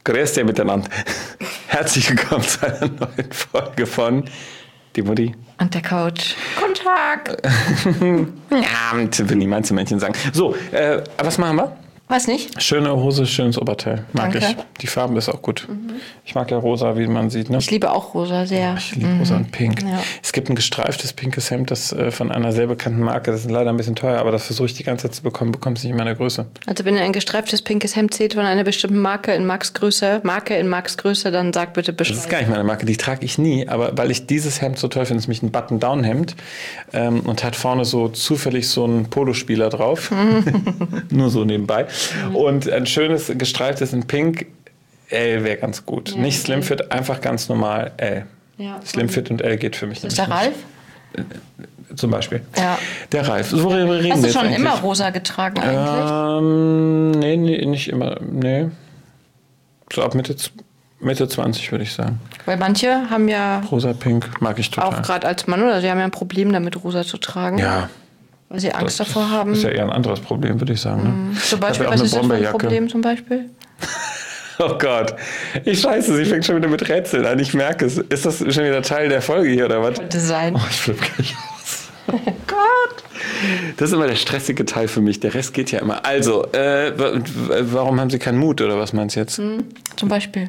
Grüß dich miteinander. Herzlich willkommen zu einer neuen Folge von Die Mutti. Und der Coach. Guten Tag. Ja, will niemand zu Männchen sagen. So, was machen wir? Was nicht? Schöne Hose, schönes Oberteil. Mag Danke. ich. Die Farbe ist auch gut. Ich mag ja rosa, wie man sieht. Ne? Ich liebe auch rosa sehr. Ich liebe rosa und pink. Ja. Es gibt ein gestreiftes pinkes Hemd, das von einer sehr bekannten Marke. Das ist leider ein bisschen teuer, aber das versuche ich die ganze Zeit zu bekommen. Bekomme es nicht in meiner Größe. Also wenn ihr ein gestreiftes pinkes Hemd seht von einer bestimmten Marke in Max Größe, dann sagt bitte Bescheid. Das ist gar nicht meine Marke, die trage ich nie, aber weil ich dieses Hemd so toll finde, ist nämlich ein Button-Down-Hemd und hat vorne so zufällig so einen Polospieler drauf, nur so nebenbei und ein schönes gestreiftes in Pink, L wäre ganz gut. Ja, nicht Slimfit, einfach ganz normal L. Ja, Slimfit und L geht für mich ist der Ralf? Zum Beispiel. Ja. Der Ralf. Worüber reden Hast wir du schon jetzt immer eigentlich? rosa getragen eigentlich? Nee, nicht immer. Nee. So ab Mitte 20 würde ich sagen. Weil manche haben ja Rosa, pink mag ich total. auch gerade als Mann oder sie haben ja ein Problem damit, rosa zu tragen. Ja. Weil sie Angst davor haben. Das ist ja eher ein anderes Problem, würde ich sagen. Ne? Zum Beispiel, Ich hab was ja auch ist das eine für ein Bomberjacke. Problem zum Beispiel? Oh Gott. Sie fängt schon wieder mit Rätseln an. Ich merke es. Ist das schon wieder Teil der Folge hier oder was? Könnte sein. Oh, ich flippe gleich aus. Oh Gott. Das ist immer der stressige Teil für mich. Der Rest geht ja immer. Also, warum haben Sie keinen Mut oder was meinst du jetzt? Zum Beispiel.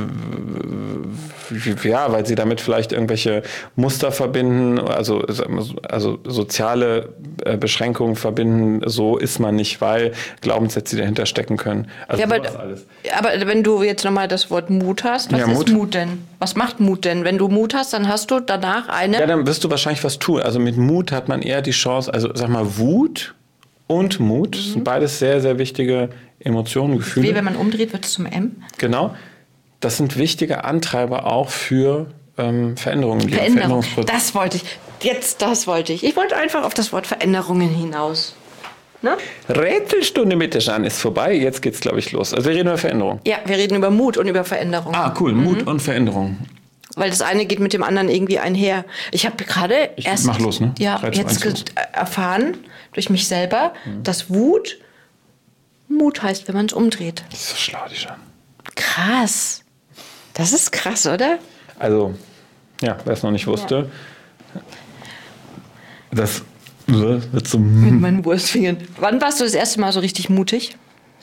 Ja, weil sie damit vielleicht irgendwelche Muster verbinden, also soziale Beschränkungen verbinden, so ist man nicht, weil Glaubenssätze, die dahinter stecken können. Also Ja, sowas alles. aber wenn du jetzt nochmal das Wort Mut hast, was Ja, ist Mut. Mut denn? Was macht Mut denn? Wenn du Mut hast, dann hast du danach eine... Ja, dann wirst du wahrscheinlich was tun. Also mit Mut hat man eher die Chance, also sag mal, Wut und Mut sind beides sehr, sehr wichtige Emotionen, Gefühle. Wie wenn man umdreht, wird es zum M. Genau. Das sind wichtige Antreiber auch für Veränderungen. Veränderung. Das wollte ich. Ich wollte einfach auf das Wort Veränderungen hinaus. Ne? Rätselstunde mit der Jeanne ist vorbei. Jetzt geht's, glaube ich, los. Also wir reden über Veränderung. Ja, wir reden über Mut und über Veränderung. Ah, cool. Mut und Veränderung. Weil das eine geht mit dem anderen irgendwie einher. Ich habe gerade erst mach los, ne? ja, 3, 2, 1, jetzt los. erfahren durch mich selber, dass Mut heißt, wenn man es umdreht. Das ist so schlau, die Jeanne. Krass. Das ist krass, oder? Also, ja, wer es noch nicht wusste, das wird so... Mit meinen Wurstfingern. Wann warst du das erste Mal so richtig mutig?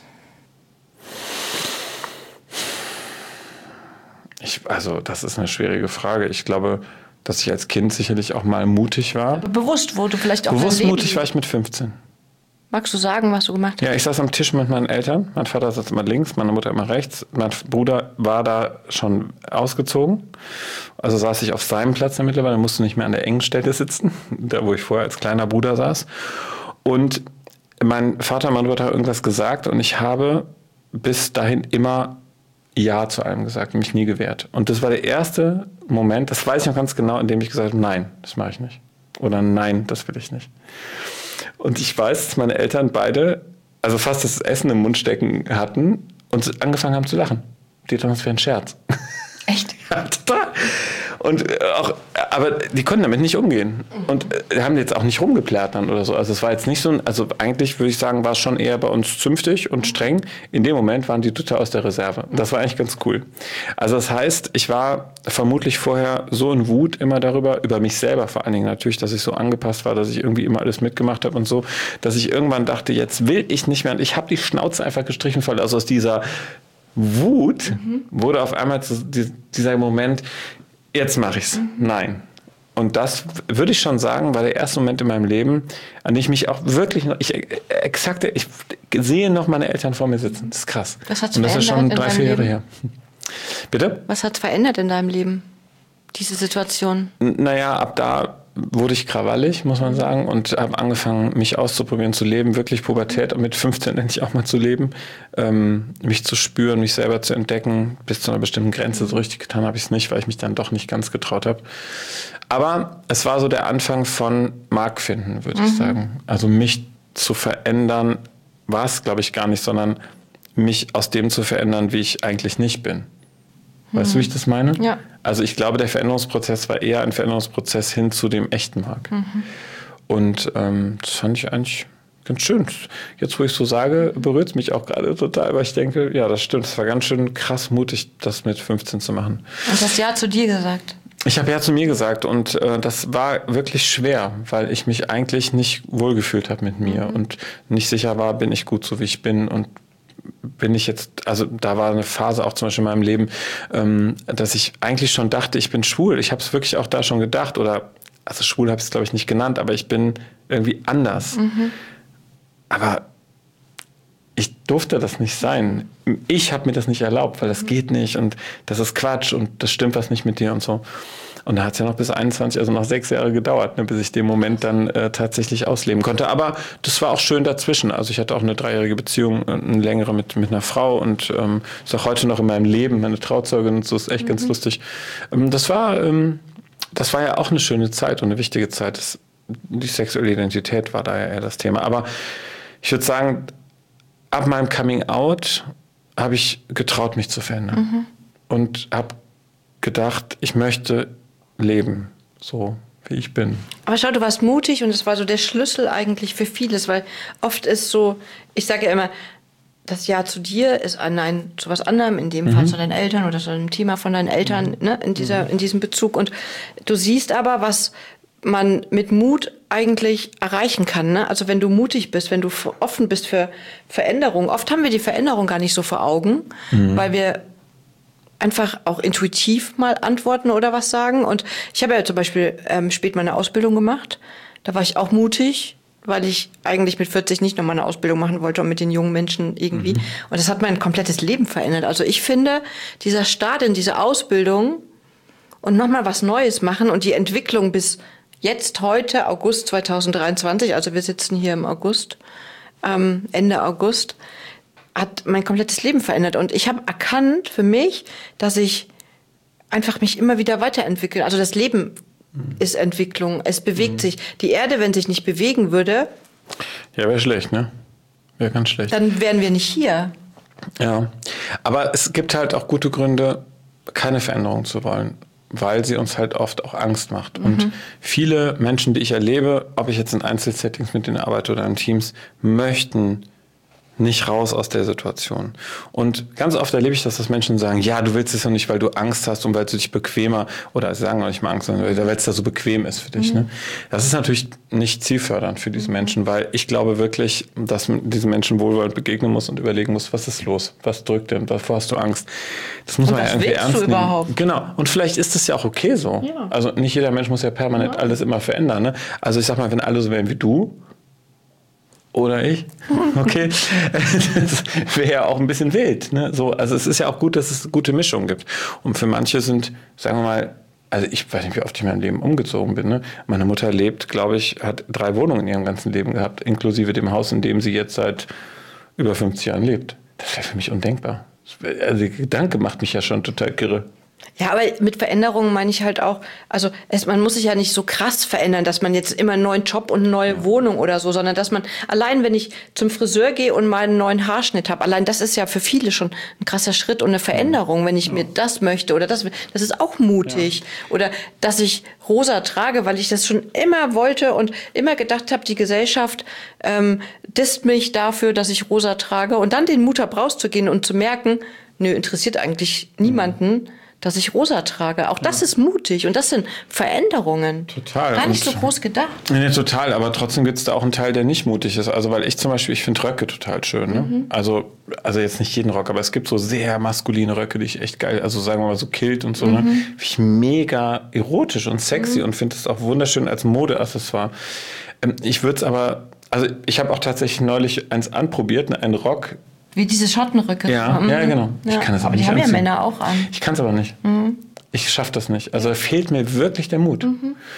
Also, das ist eine schwierige Frage. Ich glaube, dass ich als Kind sicherlich auch mal mutig war. Bewusst, wo du vielleicht auch Bewusst dein Leben... mutig war ich mit 15. Magst du sagen, was du gemacht hast? Ja, ich saß am Tisch mit meinen Eltern. Mein Vater saß immer links, meine Mutter immer rechts. Mein Bruder war da schon ausgezogen. Also saß ich auf seinem Platz dann mittlerweile, musste nicht mehr an der engen Stelle sitzen, da wo ich vorher als kleiner Bruder saß. Und mein Vater und meine Mutter haben irgendwas gesagt und ich habe bis dahin immer Ja zu allem gesagt, mich nie gewehrt. Und das war der erste Moment, das weiß ich noch ganz genau, in dem ich gesagt habe, nein, das mache ich nicht. Oder nein, das will ich nicht. Und ich weiß, dass meine Eltern beide, also fast das Essen im Mund stecken hatten und angefangen haben zu lachen. Die dachten, das wäre ein Scherz. Echt? Ja, total. Und aber die konnten damit nicht umgehen. Und haben jetzt auch nicht rumgeplärt dann oder so. Also es war jetzt nicht so, also eigentlich würde ich sagen, war es schon eher bei uns zünftig und streng. In dem Moment waren die total aus der Reserve. Das war eigentlich ganz cool. Also das heißt, ich war vermutlich vorher so in Wut immer darüber, über mich selber vor allen Dingen natürlich, dass ich so angepasst war, dass ich irgendwie immer alles mitgemacht habe und so, dass ich irgendwann dachte, jetzt will ich nicht mehr. Und ich habe die Schnauze einfach gestrichen voll. Also aus dieser Wut wurde auf einmal dieser Moment, jetzt mache ich's. Nein. Und das würde ich schon sagen, war der erste Moment in meinem Leben, an dem ich mich auch wirklich noch, ich sehe noch meine Eltern vor mir sitzen. Das ist krass. Was hat's Und das ist schon verändert in 3-4 deinem Jahre Leben? her. Bitte? Was hat verändert in deinem Leben? Diese Situation? Naja, ab da wurde ich krawallig, muss man sagen, und habe angefangen, mich auszuprobieren, zu leben, wirklich Pubertät und mit 15 endlich auch mal zu leben, mich zu spüren, mich selber zu entdecken, bis zu einer bestimmten Grenze. So richtig getan habe ich es nicht, weil ich mich dann doch nicht ganz getraut habe. Aber es war so der Anfang von Mark finden, würde ich sagen. Also mich zu verändern war es, glaube ich, gar nicht, sondern mich aus dem zu verändern, wie ich eigentlich nicht bin. Weißt du, wie ich das meine? Ja. Also ich glaube, der Veränderungsprozess war eher ein Veränderungsprozess hin zu dem echten Mark. Und das fand ich eigentlich ganz schön. Jetzt, wo ich so sage, berührt es mich auch gerade total, weil ich denke, ja, das stimmt. Es war ganz schön krass mutig, das mit 15 zu machen. Und hast Ja zu dir gesagt? Ich habe Ja zu mir gesagt und das war wirklich schwer, weil ich mich eigentlich nicht wohlgefühlt habe mit mir und nicht sicher war, bin ich gut so, wie ich bin und bin ich jetzt, also da war eine Phase auch zum Beispiel in meinem Leben, dass ich eigentlich schon dachte, ich bin schwul. Ich habe es wirklich auch da schon gedacht oder, also schwul habe ich es glaube ich nicht genannt, aber ich bin irgendwie anders. Aber ich durfte das nicht sein. Ich habe mir das nicht erlaubt, weil das geht nicht und das ist Quatsch und das stimmt was nicht mit dir und so. Und da hat es ja noch bis 21, also noch 6 Jahre gedauert, ne, bis ich den Moment dann tatsächlich ausleben konnte. Aber das war auch schön dazwischen. Also ich hatte auch eine 3-jährige Beziehung, eine längere mit einer Frau und ist auch heute noch in meinem Leben meine Trauzeugin und so, ist echt ganz lustig. Das war ja auch eine schöne Zeit und eine wichtige Zeit. Die sexuelle Identität war da ja eher das Thema. Aber ich würde sagen, ab meinem Coming Out habe ich getraut, mich zu verändern. Und habe gedacht, ich möchte leben, so wie ich bin. Aber schau, du warst mutig und es war so der Schlüssel eigentlich für vieles, weil oft ist so, ich sage ja immer, das Ja zu dir ist ein Nein zu was anderem, in dem Fall zu deinen Eltern oder zu einem Thema von deinen Eltern, ne, in diesem Bezug. Und du siehst aber, was man mit Mut eigentlich erreichen kann. Ne? Also wenn du mutig bist, wenn du offen bist für Veränderung. Oft haben wir die Veränderung gar nicht so vor Augen, weil wir einfach auch intuitiv mal antworten oder was sagen. Und ich habe ja zum Beispiel spät meine Ausbildung gemacht. Da war ich auch mutig, weil ich eigentlich mit 40 nicht nochmal eine Ausbildung machen wollte und mit den jungen Menschen irgendwie. Und das hat mein komplettes Leben verändert. Also ich finde, dieser Start in diese Ausbildung und nochmal was Neues machen und die Entwicklung bis jetzt, heute, August 2023, also wir sitzen hier im August, Ende August, hat mein komplettes Leben verändert. Und ich habe erkannt für mich, dass ich einfach mich immer wieder weiterentwickle. Also das Leben ist Entwicklung, es bewegt sich. Die Erde, wenn sich nicht bewegen würde... Ja, wäre schlecht, ne? Wäre ganz schlecht. Dann wären wir nicht hier. Ja, aber es gibt halt auch gute Gründe, keine Veränderung zu wollen, weil sie uns halt oft auch Angst macht. Und viele Menschen, die ich erlebe, ob ich jetzt in Einzelsettings mit denen arbeite oder in Teams, möchten nicht raus aus der Situation. Und ganz oft erlebe ich das, dass Menschen sagen, ja, du willst es ja nicht, weil du Angst hast und weil du dich bequemer, oder sie sagen auch nicht mal Angst, sondern weil es da so bequem ist für dich. Ne? Das ist natürlich nicht zielfördernd für diese Menschen, weil ich glaube wirklich, dass man diesen Menschen wohlwollend begegnen muss und überlegen muss, was ist los? Was drückt denn? Wovor hast du Angst? Das muss man ja irgendwie ernst nehmen. Überhaupt? Genau. Und vielleicht ist es ja auch okay so. Ja. Also nicht jeder Mensch muss ja permanent alles immer verändern. Ne? Also ich sag mal, wenn alle so wären wie du, oder ich, okay, das wäre ja auch ein bisschen wild. Ne? So, also es ist ja auch gut, dass es eine gute Mischung gibt. Und für manche sind, sagen wir mal, also ich weiß nicht, wie oft ich in meinem Leben umgezogen bin. Ne? Meine Mutter lebt, glaube ich, hat 3 Wohnungen in ihrem ganzen Leben gehabt, inklusive dem Haus, in dem sie jetzt seit über 50 Jahren lebt. Das wäre für mich undenkbar. Also der Gedanke macht mich ja schon total kirre. Ja, aber mit Veränderungen meine ich halt auch, also man muss sich ja nicht so krass verändern, dass man jetzt immer einen neuen Job und eine neue Wohnung oder so, sondern dass man, allein wenn ich zum Friseur gehe und mal einen neuen Haarschnitt habe, allein das ist ja für viele schon ein krasser Schritt und eine Veränderung, wenn ich mir das möchte oder das ist auch mutig. Ja. Oder dass ich rosa trage, weil ich das schon immer wollte und immer gedacht habe, die Gesellschaft disst mich dafür, dass ich rosa trage und dann den Mut habe, rauszugehen und zu merken, nö, interessiert eigentlich niemanden, dass ich rosa trage. Auch das ist mutig und das sind Veränderungen. Total. Gar nicht so groß gedacht. Nee, total, aber trotzdem gibt es da auch einen Teil, der nicht mutig ist. Also weil ich zum Beispiel, ich finde Röcke total schön. Ne? Also jetzt nicht jeden Rock, aber es gibt so sehr maskuline Röcke, die ich echt geil, also sagen wir mal so Kilt und so, ne? Finde ich mega erotisch und sexy und finde es auch wunderschön als Modeaccessoire. Ich würde es aber, also ich habe auch tatsächlich neulich eins anprobiert, ne? Einen Rock. Wie diese Schottenröcke. Ja, ja, genau. Ja. Ich kann das aber nicht die haben anziehen. ja Männer auch an. Ich kann es aber nicht. Ich schaffe das nicht. Also fehlt mir wirklich der Mut.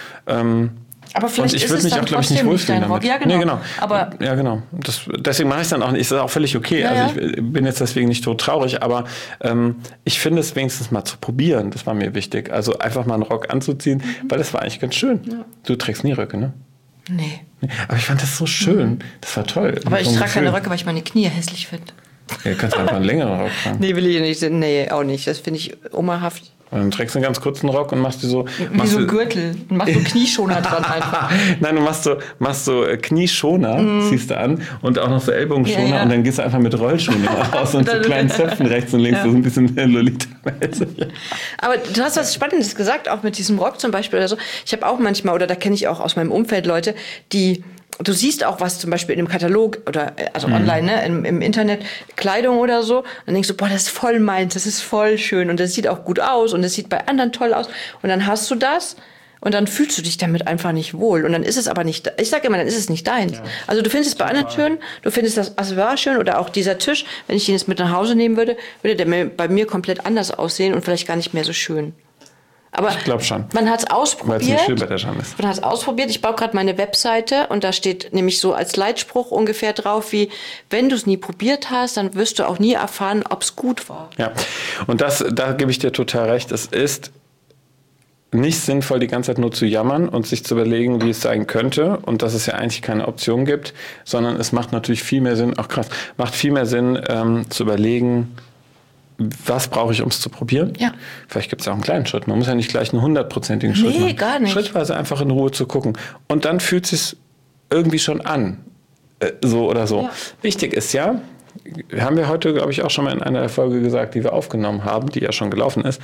Aber vielleicht und ich ist würde es mich dann auch, glaube ich, nicht trotzdem wohlfühlen dein Rock. damit. Ja, genau. Nee, genau. Aber ja, genau. Deswegen mache ich es dann auch nicht. Ist auch völlig okay. Ja, also ich bin jetzt deswegen nicht so traurig, aber ich finde es wenigstens mal zu probieren. Das war mir wichtig. Also einfach mal einen Rock anzuziehen, weil das war eigentlich ganz schön. Ja. Du trägst nie Röcke, ne? Nee. Aber ich fand das so schön. Das war toll. Aber ich trage keine Röcke, weil ich meine Knie hässlich finde. Ja, kannst du einfach einen längeren Rock tragen. Nee, will ich nicht. Nee, auch nicht. Das finde ich omahaft. Und dann trägst du einen ganz kurzen Rock und machst dir so... Wie so ein Gürtel. Und machst so Knieschoner dran einfach. Nein, du machst so Knieschoner, ziehst du an und auch noch so Ellbogenschoner Ja. und dann gehst du einfach mit Rollschuhen raus und so kleinen Zöpfen rechts und links, so ein bisschen Lolita-mäßig. Aber du hast was Spannendes gesagt, auch mit diesem Rock zum Beispiel oder so. Ich habe auch manchmal, oder da kenne ich auch aus meinem Umfeld Leute, die... Du siehst auch was zum Beispiel in einem Katalog oder also online, ne, im Internet, Kleidung oder so. Dann denkst du, boah, das ist voll meins, das ist voll schön und das sieht auch gut aus und das sieht bei anderen toll aus. Und dann hast du das und dann fühlst du dich damit einfach nicht wohl. Und dann ist es aber nicht, ich sage immer, dann ist es nicht deins. Ja. Also du findest es bei anderen schön, du findest das Accessoire schön oder auch dieser Tisch, wenn ich den jetzt mit nach Hause nehmen würde, würde der bei mir komplett anders aussehen und vielleicht gar nicht mehr so schön. Aber ich glaube schon. Man hat es ausprobiert. Weil es nicht bei der Scham ist. Man hat es ausprobiert. Ich baue gerade meine Webseite und da steht nämlich so als Leitspruch ungefähr drauf wie, wenn du es nie probiert hast, dann wirst du auch nie erfahren, ob es gut war. Ja, und da gebe ich dir total recht. Es ist nicht sinnvoll, die ganze Zeit nur zu jammern und sich zu überlegen, wie es sein könnte und dass es ja eigentlich keine Option gibt, sondern es macht natürlich viel mehr Sinn, macht viel mehr Sinn, zu überlegen, was brauche ich, um es zu probieren? Ja. Vielleicht gibt es ja auch einen kleinen Schritt. Man muss ja nicht gleich einen 100%igen Schritt machen. Nee, gar nicht. Schrittweise einfach in Ruhe zu gucken. Und dann fühlt es sich irgendwie schon an. So oder so. Ja. Wichtig ist ja, haben wir heute, glaube ich, auch schon mal in einer Folge gesagt, die wir aufgenommen haben, die ja schon gelaufen ist.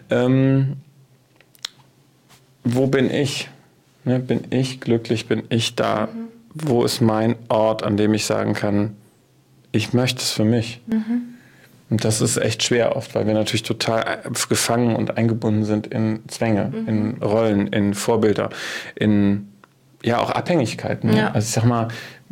Wo bin ich? Ne, bin ich glücklich? Bin ich da? Wo ist mein Ort, an dem ich sagen kann, ich möchte es für mich? Und das ist echt schwer oft, weil wir natürlich total gefangen und eingebunden sind in Zwänge, in Rollen, in Vorbilder, in ja auch Abhängigkeiten. Ne? Ja. Also ich sag mal,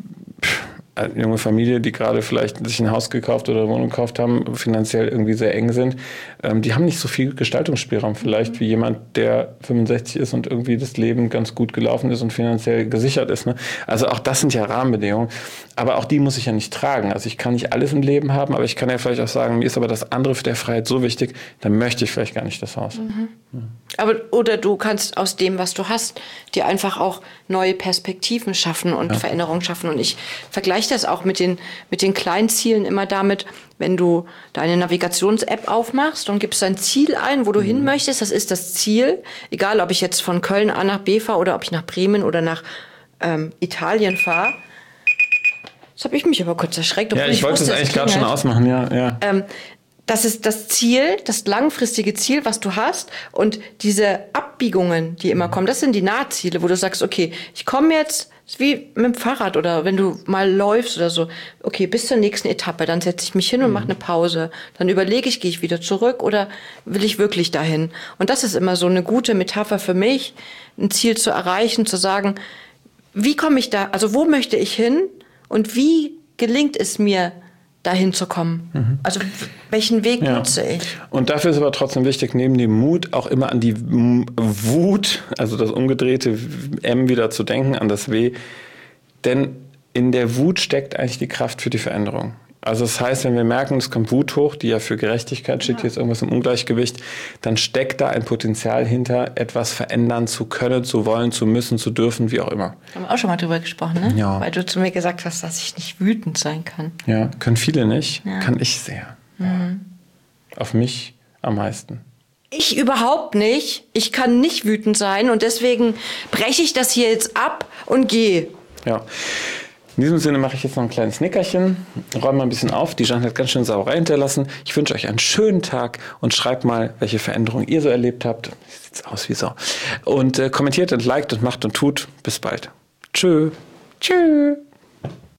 eine junge Familie, die gerade vielleicht sich ein Haus gekauft oder eine Wohnung gekauft haben, finanziell irgendwie sehr eng sind, die haben nicht so viel Gestaltungsspielraum vielleicht wie jemand, der 65 ist und irgendwie das Leben ganz gut gelaufen ist und finanziell gesichert ist. Ne? Also auch das sind ja Rahmenbedingungen. Aber auch die muss ich ja nicht tragen. Also ich kann nicht alles im Leben haben, aber ich kann ja vielleicht auch sagen, mir ist aber das andere für der Freiheit so wichtig, dann möchte ich vielleicht gar nicht das Haus. Aber, oder du kannst aus dem, was du hast, dir einfach auch neue Perspektiven schaffen und Veränderungen schaffen. Und ich vergleiche das auch mit den kleinen Zielen immer damit, wenn du deine Navigations-App aufmachst und gibst dein Ziel ein, wo du hin möchtest. Das ist das Ziel. Egal, ob ich jetzt von Köln A nach B fahre oder ob ich nach Bremen oder nach Italien fahre. Jetzt habe ich mich aber kurz erschreckt. Ja, ich wollte es eigentlich gerade schon ausmachen, ja. Das ist das Ziel, das langfristige Ziel, was du hast. Und diese Abbiegungen, die immer kommen, das sind die Nahziele, wo du sagst, okay, ich komme jetzt, wie mit dem Fahrrad oder wenn du mal läufst oder so, okay, bis zur nächsten Etappe, dann setze ich mich hin und mache eine Pause. Dann überlege ich, gehe ich wieder zurück oder will ich wirklich dahin? Und das ist immer so eine gute Metapher für mich, ein Ziel zu erreichen, zu sagen, wie komme ich da, also wo möchte ich hin und wie gelingt es mir, dahin zu kommen. Also welchen Weg nutze ich? Und dafür ist aber trotzdem wichtig, neben dem Mut auch immer an die Wut, also das umgedrehte M wieder zu denken, an das W. Denn in der Wut steckt eigentlich die Kraft für die Veränderung. Also das heißt, wenn wir merken, es kommt Wut hoch, die ja für Gerechtigkeit steht, hier ist irgendwas im Ungleichgewicht, dann steckt da ein Potenzial hinter, etwas verändern zu können, zu wollen, zu müssen, zu dürfen, wie auch immer. Haben wir auch schon mal drüber gesprochen, ne? Ja. Weil du zu mir gesagt hast, dass ich nicht wütend sein kann. Ja, können viele nicht, kann ich sehr. Auf mich am meisten. Ich überhaupt nicht. Ich kann nicht wütend sein und deswegen breche ich das hier jetzt ab und gehe. Ja. In diesem Sinne mache ich jetzt noch ein kleines Nickerchen, räume mal ein bisschen auf. Die Jeanne hat ganz schön Sauerei hinterlassen. Ich wünsche euch einen schönen Tag und schreibt mal, welche Veränderungen ihr so erlebt habt. Sieht aus wie Sau. Und kommentiert und liked und macht und tut. Bis bald. Tschö. Tschö.